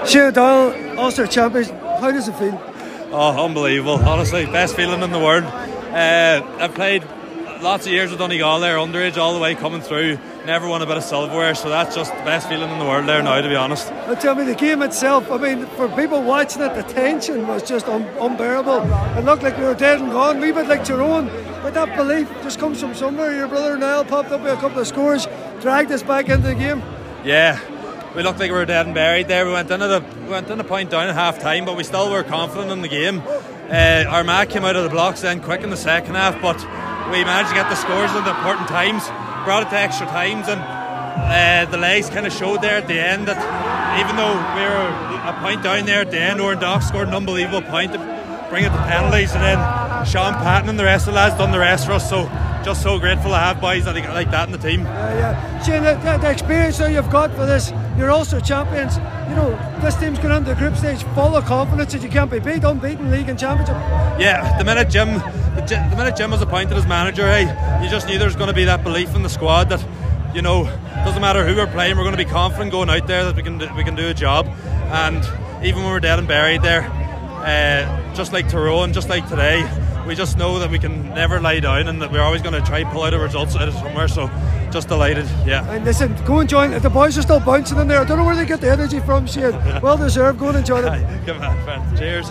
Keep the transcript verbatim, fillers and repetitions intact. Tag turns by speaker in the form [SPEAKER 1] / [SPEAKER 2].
[SPEAKER 1] Shane O'Donnell, Ulster champions. How does it feel?
[SPEAKER 2] Oh, unbelievable! Honestly, best feeling in the world. Uh, I've played lots of years with Donegal there, underage all the way coming through. Never won a bit of silverware, so that's just the best feeling in the world there now, to be honest.
[SPEAKER 1] But tell me, the game itself, I mean, for people watching it, the tension was just un- unbearable. It looked like we were dead and gone, a wee bit like Tyrone. But that belief just comes from somewhere. Your brother Niall popped up with a couple of scores, dragged us back into the game.
[SPEAKER 2] Yeah, we looked like we were dead and buried there. We went in at a, we went in a point down at half time, but we still were confident in the game. Uh, Armagh came out of the blocks then quick in the second half, but we managed to get the scores at the important times, brought it to extra times, and uh, the legs kind of showed there at the end that even though we were a point down there at the end, Oran Dock scored an unbelievable point to bring it to penalties, and then Sean Patton and the rest of the lads done the rest for us, so just so grateful to have boys that like that in the team.
[SPEAKER 1] Yeah, yeah. Shane, the, the, the experience that you've got for this, you're also champions. You know, this team's going into the group stage full of confidence that you can't be beat, unbeaten league and championship.
[SPEAKER 2] Yeah, the minute Jim, the, the minute Jim was appointed as manager, hey, you just knew there was going to be that belief in the squad that, you know, doesn't matter who we're playing, we're going to be confident going out there that we can do, we can do a job. And even when we're dead and buried there, uh, just like Tyrone, just like today, we just know that we can never lie down and that we're always going to try and pull out a results out of somewhere. So just delighted, yeah.
[SPEAKER 1] And listen, go and join. The boys are still bouncing in there. I don't know where they get the energy from, Shane. Well deserved. Go and enjoy it.
[SPEAKER 2] Come on, man. Cheers.